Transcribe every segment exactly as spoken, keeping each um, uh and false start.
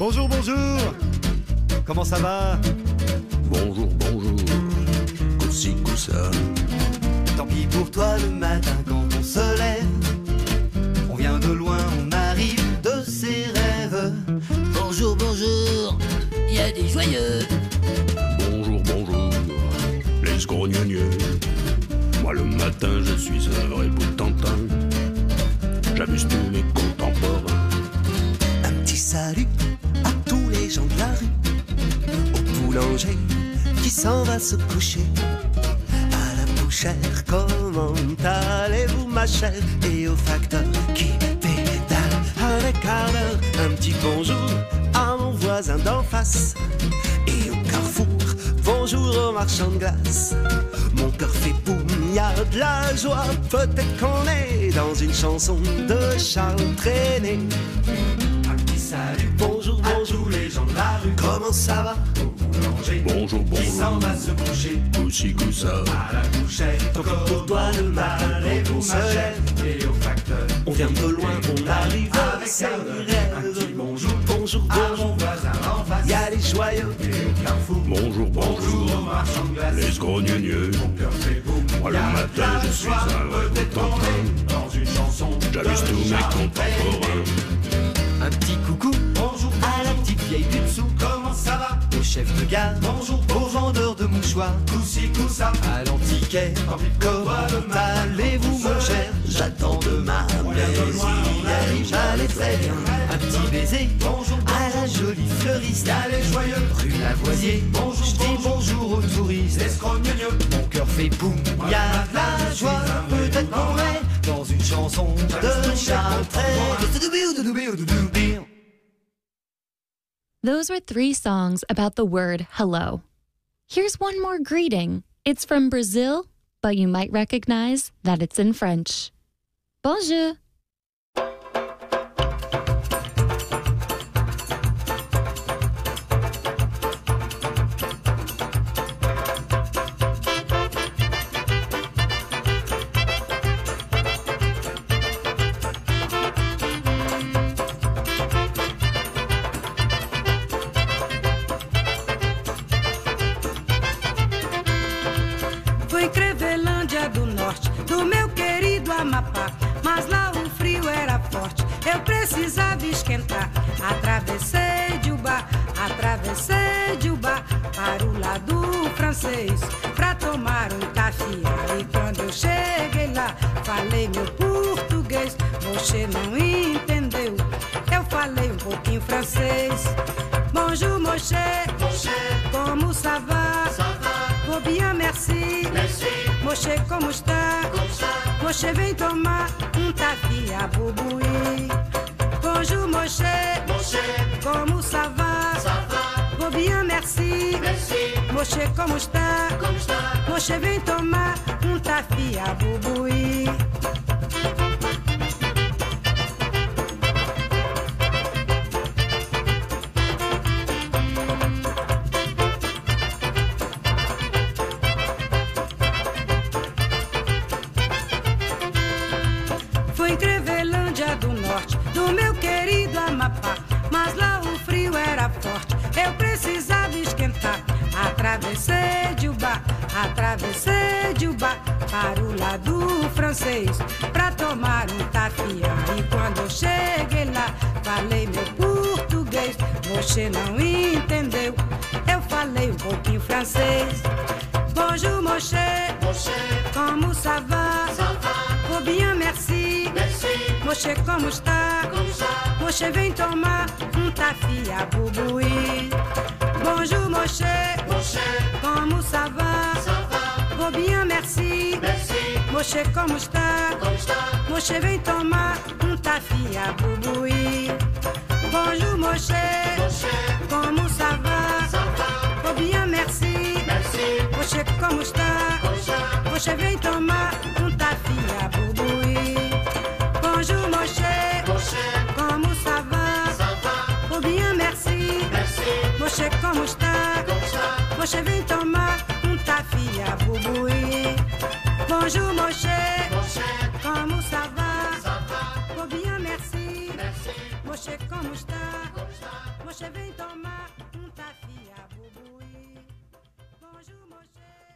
Bonjour, bonjour. Comment ça va? Bonjour, bonjour. Coussi, coussa. Tant pis pour toi le matin quand on se lève. On vient de loin, on arrive de ses rêves. Bonjour, bonjour, il y a des joyeux. Bonjour, bonjour, les grognonieux. Moi le matin je suis un vrai boutantin. J'amuse tous mes contemporains. Un petit salut à tous les gens de la rue. Au boulanger qui s'en va se coucher. À la bouchère, comment allez-vous ma chère? Et au facteur qui pédale à un quart d'heure. Un petit bonjour à mon voisin d'en face. Et au carrefour, bonjour au marchand de glace. Mon cœur fait boum, y a de la joie. Peut-être qu'on est dans une chanson de Charles Trenet. Un petit salut, Bonjour, à bonjour, tous les gens de la rue. comment ça va? Au boulanger Bonjour, qui s'en bonjour, va se coucher. coussi, coussa. À la bouchère, Pour toi le matin, allez-vous on ma se chère? lève. Et au facteur, On vient de loin, on arrive avec c'est un rêve. petit bonjour Bonjour, à bonjour, mon voisin en face. y a les joyeux. Et au carrefour, Bonjour, bonjour bonjour, au marchand de glace. les grognonieux. Mon cœur fait boum. Moi le Y a matin de je suis joie, un vrai peut-être qu'on boutantin. est dans une chanson J'amuse de tous mes Charles contemporains. Un petit coucou, bonjour à la petite vieille du dessous. Comment ça va? Au chef de gare, bonjour au vendeur de mouchoirs. Coussi, coussa, à l'antiquaire. Comment allez-vous mon cher? J'attends de ma J'arrive, j'allais très bien. Un petit baiser, bonjour à la jolie fleuriste. Y'a les joyeux, rue Lavoisier. Bonjour, je dis bonjour aux touristes. Mon cœur fait boum, y'a de la joie. Peut-être qu'on est dans une chanson de Charles Trenet. Those were three songs about the word hello. Here's one more greeting. It's from Brazil, but you might recognize that it's in French. Bonjour. Fui em Crevelândia do Norte, do meu querido Amapá. Mas lá o frio era forte, eu precisava esquentar. Atravessei de Ubá, atravessei de Ubá para o lado francês, pra tomar um café. E quando eu cheguei lá, falei meu português. Você não entendeu, eu falei um pouquinho francês. Bonjour, Moché, como ça va? Vou bien, merci. Moché, como está? Moché, vem tomar um café a bubuí. Bonjour, Moché, como ça va? Vou bien, merci. Moché, como está? Moché, vem tomar um café a bubuí. Fui em Crevelândia do Norte, do meu querido Amapá. Mas lá o frio era forte, eu precisava esquentar. Atravessei de Ubá, atravessei de Ubá para o lado francês, pra tomar um café. E quando eu cheguei lá, falei meu português. Você não entendeu, eu falei um pouquinho francês. Bonjour, Moché, como ça va? Vou bien, merci. Moché, como está? Moché, vem tomar um café a bubuí. Bonjour, Moché, como ça va? Vou bien, merci. Moché, como está? Moché, vem tomar um café a bubuí. Bonjour, Moché, como ça va? Vou bien, merci. Moché, como está? Moché, vem tomar um café a bubuí. Bonjour, Moché, como ça va? Vou bien, merci. Moché, como está? Moché, vem tomar um café a bubuí. Bonjour, Moché, como ça va? Vou bien, merci. Moché, como está? Você vem tomar um tafia bubuí. Bonjour, mon cher.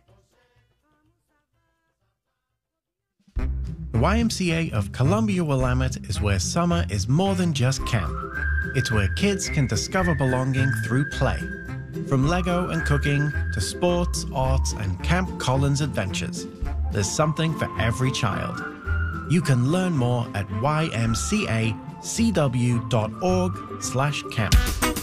The Y M C A of Columbia Willamette is where summer is more than just camp. It's where kids can discover belonging through play. From Lego and cooking to sports, arts, and Camp Collins adventures, there's something for every child. You can learn more at y m c a c w dot org slash camp.